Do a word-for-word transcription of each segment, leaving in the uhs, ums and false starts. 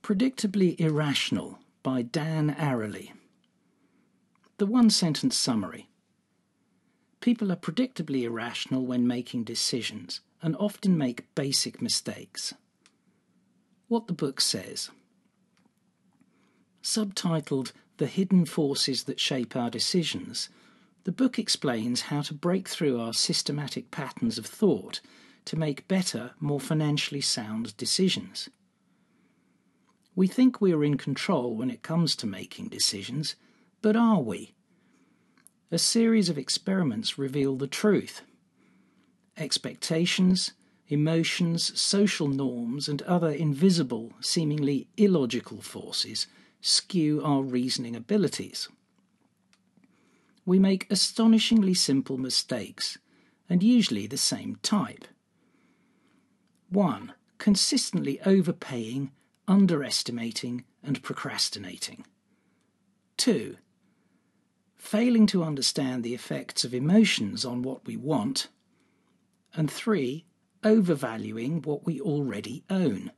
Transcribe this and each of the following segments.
Predictably Irrational by Dan Ariely. The one-sentence summary. People are predictably irrational when making decisions and often make basic mistakes. What the book says. Subtitled The Hidden Forces That Shape Our Decisions, the book explains how to break through our systematic patterns of thought to make better, more financially sound decisions. We think we are in control when it comes to making decisions, but are we? A series of experiments reveal the truth. Expectations, emotions, social norms, and other invisible, seemingly illogical forces skew our reasoning abilities. We make astonishingly simple mistakes, and usually the same type. one. Consistently overpaying, underestimating and procrastinating. two. Failing to understand the effects of emotions on what we want. And three. Overvaluing what we already own.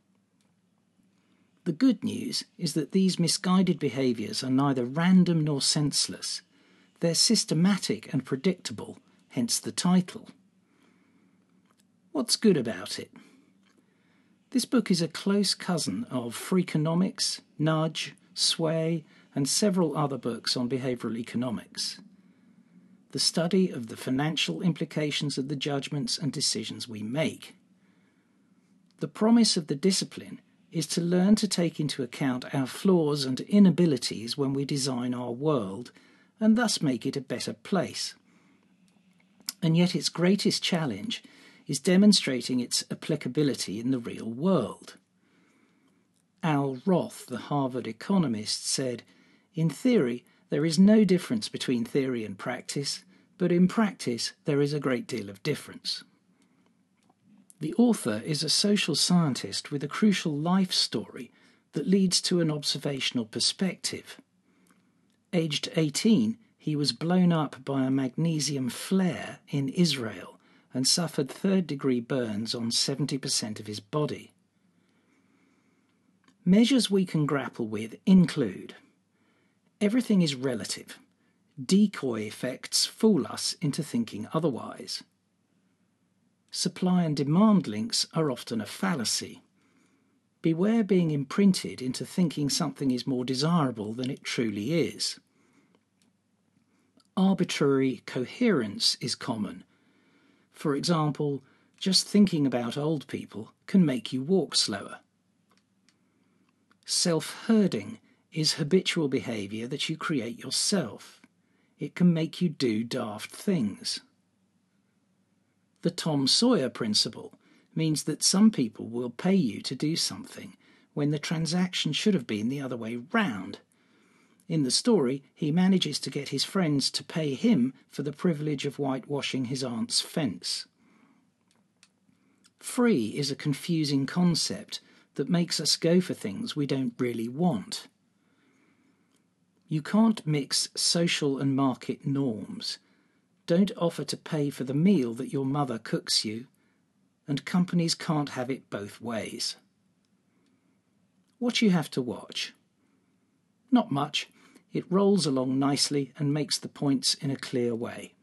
The good news is that these misguided behaviours are neither random nor senseless. They're systematic and predictable, hence the title. What's good about it? This book is a close cousin of Freakonomics, Nudge, Sway, and several other books on behavioural economics. The study of the financial implications of the judgments and decisions we make. The promise of the discipline is to learn to take into account our flaws and inabilities when we design our world, and thus make it a better place. And yet its greatest challenge is demonstrating its applicability in the real world. Al Roth, the Harvard economist, said, "In theory, there is no difference between theory and practice, but in practice there is a great deal of difference." The author is a social scientist with a crucial life story that leads to an observational perspective. Aged eighteen, he was blown up by a magnesium flare in Israel and suffered third-degree burns on seventy percent of his body. Measures we can grapple with include: everything is relative. Decoy effects fool us into thinking otherwise. Supply and demand links are often a fallacy. Beware being imprinted into thinking something is more desirable than it truly is. Arbitrary coherence is common. For example, just thinking about old people can make you walk slower. Self-herding is habitual behaviour that you create yourself. It can make you do daft things. The Tom Sawyer principle means that some people will pay you to do something when the transaction should have been the other way round. In the story, he manages to get his friends to pay him for the privilege of whitewashing his aunt's fence. Free is a confusing concept that makes us go for things we don't really want. You can't mix social and market norms. Don't offer to pay for the meal that your mother cooks you, and companies can't have it both ways. What you have to watch? Not much. It rolls along nicely and makes the points in a clear way.